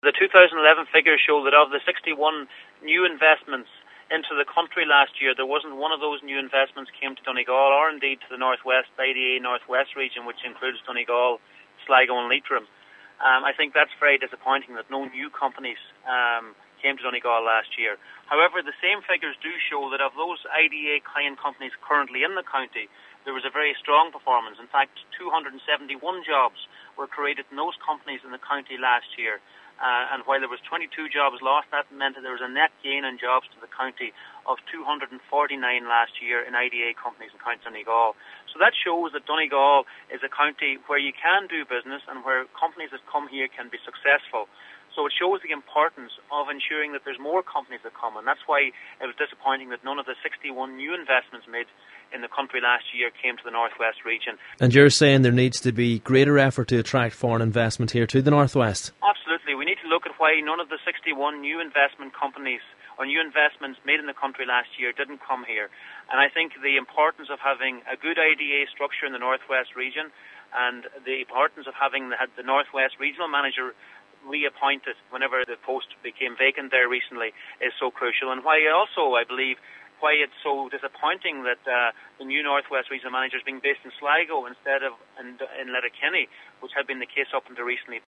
The 2011 figures show that of the 61 new investments into the country last year, there wasn't one of those new investments came to Donegal or indeed to the Northwest IDA Northwest region, which includes Donegal, Sligo and Leitrim. I think that's very disappointing that no new companies came to Donegal last year. However, the same figures do show that of those IDA client companies currently in the county, there was a very strong performance. In fact, 271 jobs were created in those companies in the county last year. And while there was 22 jobs lost, that meant that there was a net gain in jobs to the county of 249 last year in IDA companies in County Donegal. So that shows that Donegal is a county where you can do business and where companies that come here can be successful. So it shows the importance of ensuring that there's more companies that come, and that's why it was disappointing that none of the 61 new investments made in the country last year came to the Northwest region. And you're saying there needs to be greater effort to attract foreign investment here to the Northwest? Absolutely. We need to look at why none of the 61 new investment companies or new investments made in the country last year didn't come here. And I think the importance of having a good IDA structure in the Northwest region and the importance of having the Northwest regional manager reappointed whenever the post became vacant there recently is so crucial. And why also, I believe, why it's so disappointing that the new Northwest regional manager is being based in Sligo instead of in Letterkenny, which had been the case up until recently.